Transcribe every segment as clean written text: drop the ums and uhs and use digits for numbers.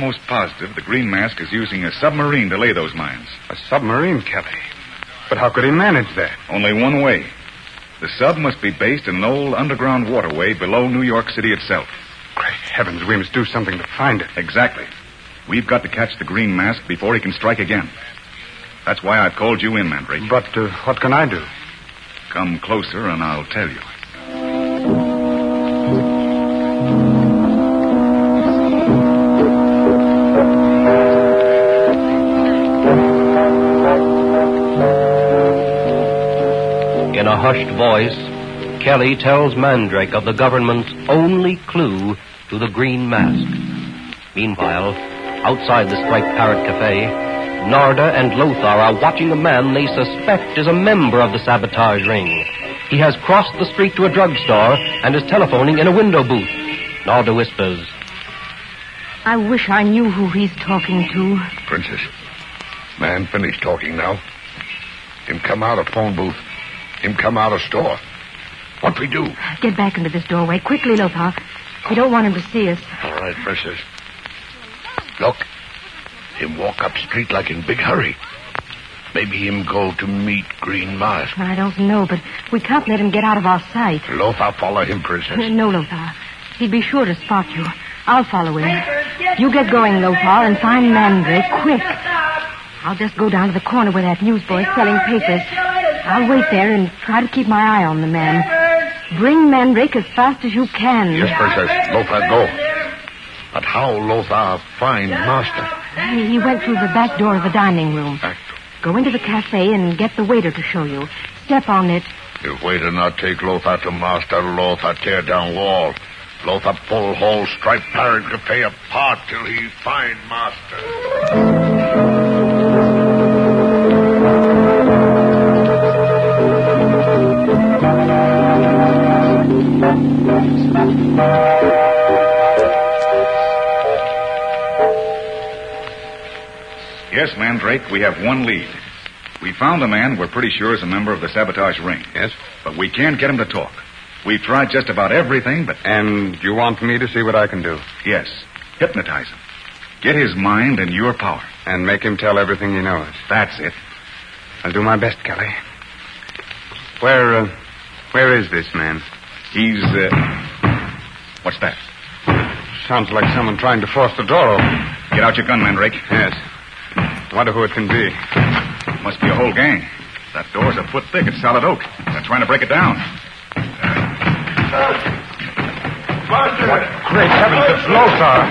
almost positive the Green Mask is using a submarine to lay those mines. A submarine, Kelly? But how could he manage that? Only one way. The sub must be based in an old underground waterway below New York City itself. Great heavens, we must do something to find it. Exactly. We've got to catch the Green Mask before he can strike again. That's why I've called you in, Mandrake. But what can I do? Come closer and I'll tell you. In a hushed voice, Kelly tells Mandrake of the government's only clue to the Green Mask. Meanwhile, outside the Striped Parrot Cafe, Narda and Lothar are watching a man they suspect is a member of the sabotage ring. He has crossed the street to a drugstore and is telephoning in a window booth. Narda whispers, I wish I knew who he's talking to. Princess, man finished talking now. Him come out of phone booth. Him come out of store. What we do? Get back into this doorway. Quickly, Lothar. We don't want him to see us. All right, Princess. Look. Him walk up street like in big hurry. Maybe him go to meet Green Mask. I don't know, but we can't let him get out of our sight. Lothar follow him, Princess. No, Lothar. He'd be sure to spot you. I'll follow him. You get going, Lothar, and find Mandrake quick. I'll just go down to the corner where that newsboy's selling papers. I'll wait there and try to keep my eye on the man. Bring Mandrake as fast as you can. Yes, Princess. Lothar, go. But how Lothar find Master? He went through the back door of the dining room. Back Go into the cafe and get the waiter to show you. Step on it. If waiter not take Lothar to Master, Lothar tear down wall. Lothar pull whole Striped Parrot Cafe apart till he find Master. Yes, Mandrake, we have one lead. We found a man we're pretty sure is a member of the sabotage ring. Yes? But we can't get him to talk. We've tried just about everything, but... And you want me to see what I can do? Yes. Hypnotize him. Get his mind in your power. And make him tell everything he knows. That's it. I'll do my best, Kelly. Where is this man? He's, What's that? Sounds like someone trying to force the door open. Get out your gun, Mandrake. Yes. Wonder who it can be. Must be a whole gang. That door's a foot thick. It's solid oak. They're trying to break it down. What great heavens, it's Lothar.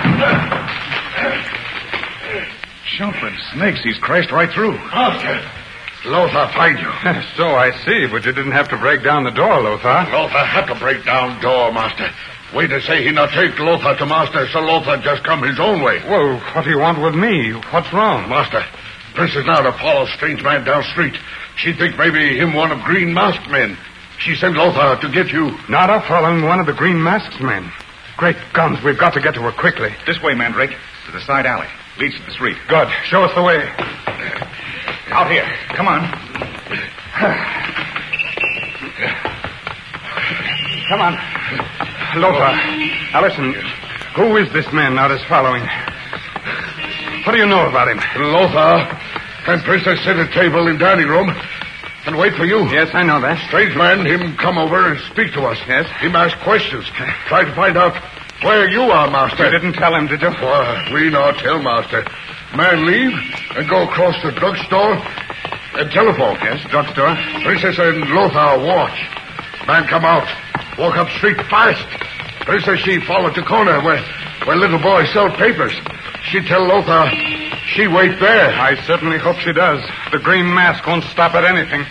Jumping snakes. He's crashed right through. Lothar find you. So I see, but you didn't have to break down the door, Lothar. Lothar had to break down door, Master. Waiter say he not take Lothar to Master, so Lothar just come his own way. Well, what do you want with me? What's wrong? Master, Princess Narda follow strange man down street. She think maybe him one of Green Masked men. She sent Lothar to get you. Narda following one of the Green Masked men. Great guns, we've got to get to her quickly. This way, Mandrake. To the side alley. Leads to the street. Good. Show us the way. Out here. Come on. Come on. Lothar. Now listen. Who is this man Narda's following? What do you know about him? Lothar and Princess sit at table in dining room and wait for you. Yes, I know that. Strange man, him come over and speak to us. Yes? Him ask questions. Try to find out where you are, Master. You didn't tell him, did you? We not tell, Master. Man leave and go across the drugstore and telephone. Yes, drugstore. Princess and Lothar watch. Man come out. Walk up street fast. Princess, she follow to corner where little boy sell papers. She tell Lothar she wait there. I certainly hope she does. The Green Mask won't stop at anything.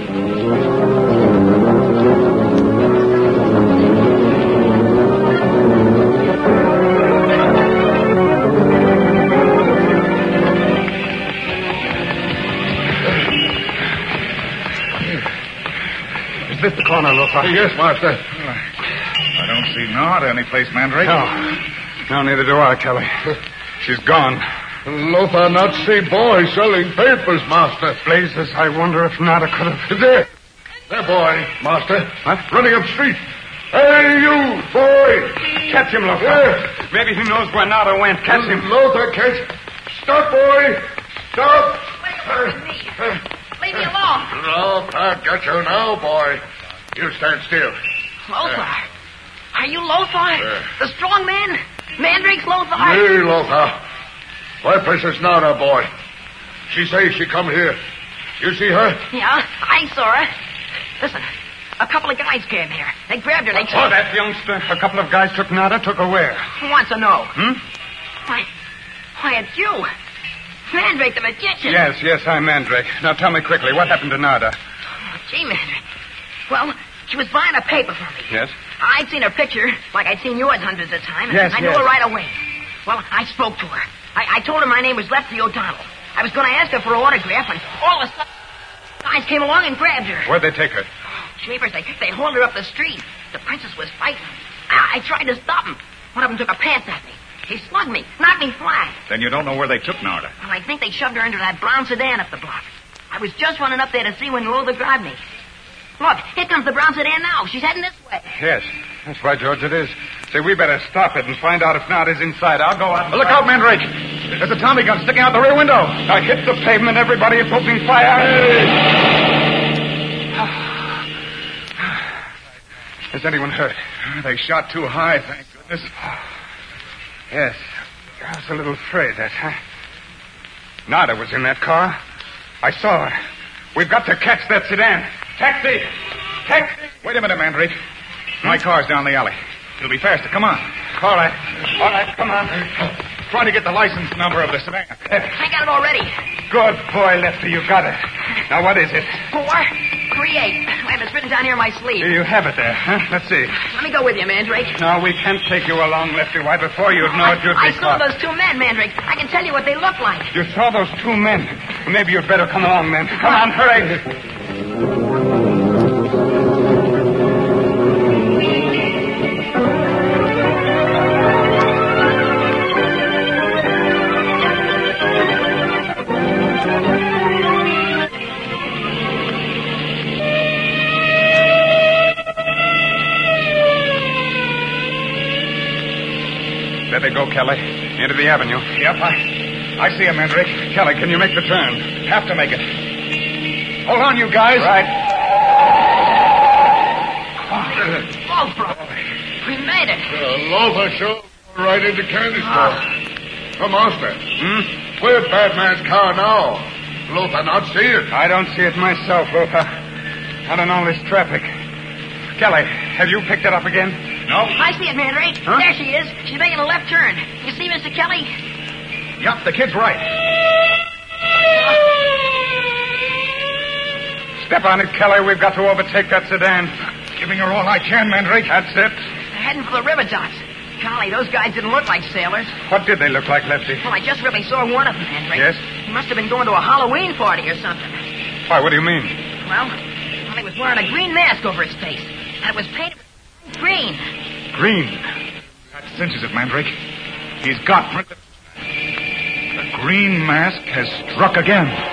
Is this the corner, Lothar? Yes, Master. I don't see Narda any place, Mandrake. No, neither do I, Kelly. She's gone. Lothar not see boy selling papers, Master. Blazes, I wonder if Narda could have... There, boy, Master. What? Running up street. Hey, you, boy! Catch him, Lothar. Yeah. Maybe he knows where Nada went. Catch him. Lothar, catch. Stop, boy! Stop! Leave me alone. Lothar, got you now, boy. You stand still. Lothar. Are you Lothar? The strong man? Mandrake's Lothar? Hey, Lothar. Why, Princess Nada, boy? She say she come here. You see her? Yeah, I saw her. Listen, a couple of guys came here. They grabbed her. They took Oh, that youngster. A couple of guys took Nada, took her where? Who wants to know? Hmm? Why, it's you. Mandrake the magician. Yes, I'm Mandrake. Now tell me quickly, what happened to Nada? Oh, gee, Mandrake. Well, she was buying a paper for me. Yes? I'd seen her picture, like I'd seen yours hundreds of times. Yes, I knew her right away. Well, I spoke to her. I told her my name was Lefty O'Donnell. I was going to ask her for an autograph, and all of a sudden, guys came along and grabbed her. Where'd they take her? Jeepers, they hauled her up the street. The princess was fighting. I tried to stop them. One of them took a pants at me. He slugged me, knocked me flat. Then you don't know where they took Nada. Well, I think they shoved her into that brown sedan up the block. I was just running up there to see when Lothar grabbed me. Look, here comes the brown sedan now. She's heading this way. Yes, that's right, George, it is. Say, we better stop it and find out if Nada's inside. I'll go out. Look out, Mandrake. There's a Tommy gun sticking out the rear window. Now hit the pavement, everybody. It's opening fire. Is anyone hurt? They shot too high, thank goodness. Yes. I was a little afraid that, Nada was in that car. I saw her. We've got to catch that sedan. Taxi! Taxi! Wait a minute, Mandrake. My car's down the alley. It'll be faster. Come on. All right, come on. Try to get the license number of the sedan. I got it already. Good boy, Lefty. You got it. Now, what is it? 438. I have it written down here in my sleeve. You have it there, huh? Let's see. Let me go with you, Mandrake. No, we can't take you along, Lefty. Why, before you'd know it, you'd I be saw caught. those two men, Mandrake. I can tell you what they look like. You saw those two men. Maybe you'd better come along, then. Come on, hurry. There they go, Kelly. Into the avenue. Yep, I see him, Mandrake. Kelly, can you make the turn? Have to make it. Hold on, you guys. Right. Lothar. We made it. Lothar showed right into candy store. Master. We're bad man's car now. Lothar not see it. I don't see it myself, Lothar. Not in all this traffic. Kelly, have you picked it up again? No? I see it, Mandrake. Huh? There she is. She's making a left turn. You see, Mr. Kelly? Yep, the kid's right. Step on it, Kelly. We've got to overtake that sedan. Giving her all I can, Mandrake. That's it. They're heading for the river docks. Golly, those guys didn't look like sailors. What did they look like, Lefty? Well, I just really saw one of them, Mandrake. Yes? He must have been going to a Halloween party or something. Why, what do you mean? Well, he was wearing a green mask over his face. And it was painted with green. Green. That cinches it, Mandrake. He's got... The green mask has struck again.